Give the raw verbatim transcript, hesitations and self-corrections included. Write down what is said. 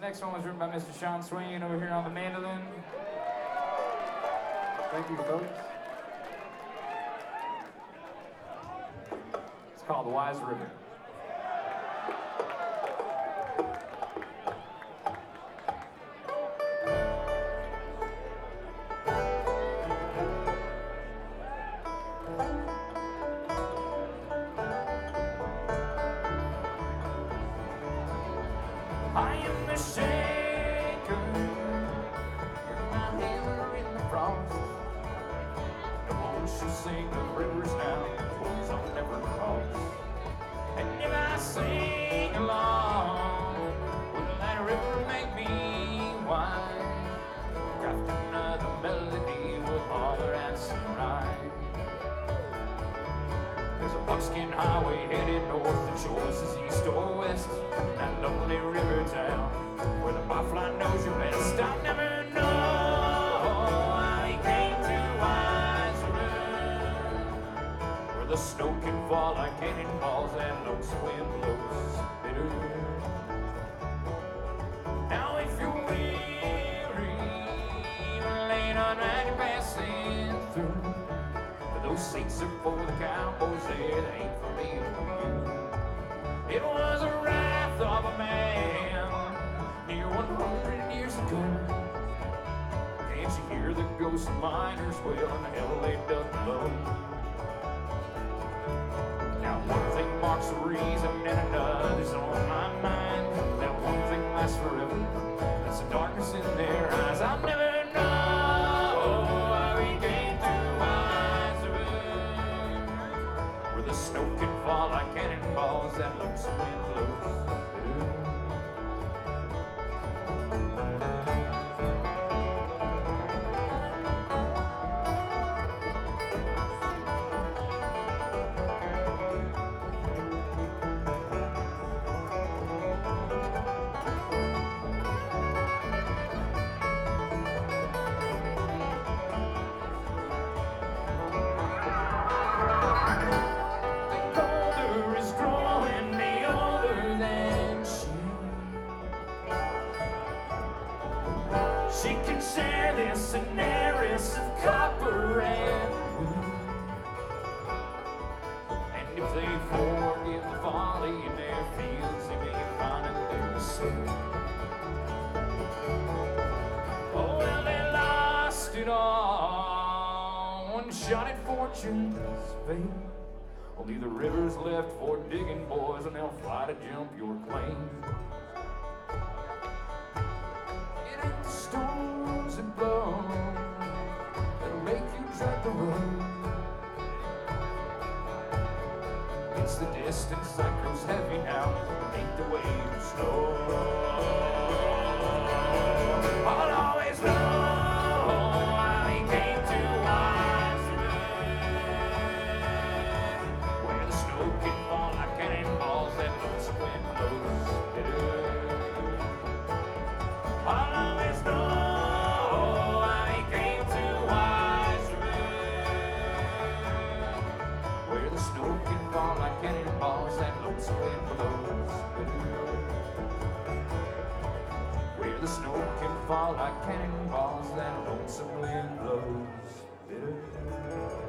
next one was written by Mister Sean Swain over here on the mandolin. Thank you, folks. It's called The Wise River. I am the shaker, you're my hammer in the frost. And won't you sing the rivers now, boys I'll never cross. And if I sing along, will that river make me wine? Craft another melody, we'll holler at sunrise. There's a buckskin highway headed north, the choice is east or west. That lonely river town where the butterfly knows your best. I'll never know how he came to Wise River, where the snow can fall like cannonballs and lonesome wind blows bitter. Now if you're weary, laying on right you're passing through, but those seats are for the cowboys there, they ain't for me or you. It was a wrath of a man near one hundred years ago. Can't you hear the ghost of miners wail and the hell they dug below? Now one thing marks the reason and another's on my mind. That one thing lasts forever, that's the darkness in their eyes. I'll never know how he came to Wise River, where the snow can fall like cannonballs that lonesome wind blows. She can share this an heiress of copper and wood. And if they forgive the folly in their fields, they may find it there to sow. Oh, well, they lost it all, one shot at fortune's fate. Only the river's left for digging, boys, and they'll fly to jump your claim. Storms that blow, that'll make you tread the road. It's the distance that grows heavy now, ain't the waves slow. I'll always know how he came to Wise River, where the snow can fall like cannonballs that lonesome wind blows bitter. I'll always know how he came to Wise River, where the snow can fall like cannonballs and lonesome wind blows bitter. Where the snow can fall like cannonballs and lonesome wind blows bitter.